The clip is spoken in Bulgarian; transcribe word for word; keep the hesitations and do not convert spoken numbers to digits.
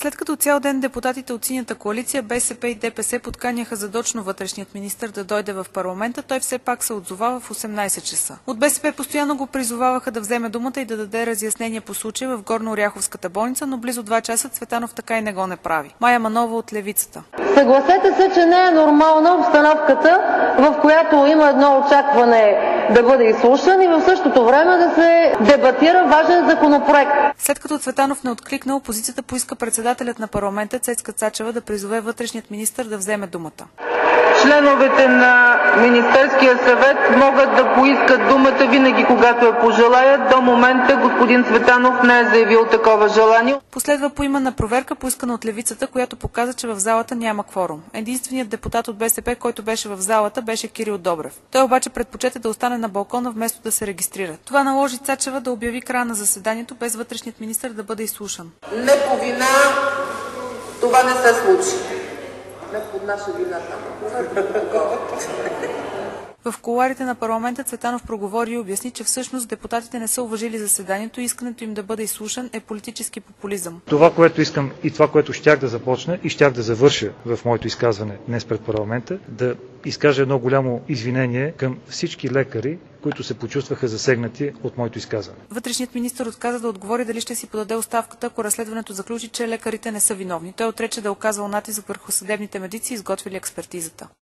След като цял ден депутатите от Синята коалиция, БСП и ДПС подканяха задочно вътрешният министър да дойде в парламента, той все пак се отзова в осемнайсет часа. От БСП постоянно го призоваваха да вземе думата и да даде разяснение по случая в Горнооряховската болница, но близо два часа Цветанов така и не го направи. Мая Манова от Левицата. Съгласете се, че не е нормална обстановката, в която има едно очакване да бъде изслушан и в същото време да се дебатира важен законопроект. След като Цветанов не откликна, опозицията поиска председателят на парламента Цецка Цачева да призове вътрешният министър да вземе думата. Членовете на Министерския съвет могат да поискат думата винаги, когато я пожелаят. До момента господин Цветанов не е заявил такова желание. Последва поименна проверка, поискана от Левицата, която показа, че в залата няма кворум. Единственият депутат от БСП, който беше в залата, беше Кирил Добрев. Той обаче предпочете да остане на балкона, вместо да се регистрира. Това наложи Цачева да обяви края на заседанието, без вътрешният министър да бъде изслушан. Не по вина това не се случи. Не под наша вина там. В кулоарите на парламента Цветанов проговори и обясни, че всъщност депутатите не са уважили заседанието и искането им да бъде изслушан е политически популизъм. Това, което искам и това, което щях да започна и щях да завърша в моето изказване днес пред парламента, да изкажа едно голямо извинение към всички лекари, които се почувстваха засегнати от моето изказване. Вътрешният министър отказа да отговори дали ще си подаде оставката, ако разследването заключи, че лекарите не са виновни. Той отрече да е оказвал натиск върху съдебните медици, изготвили експертизата.